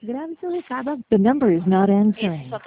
Grabe, so Ricardo, the number is not answering.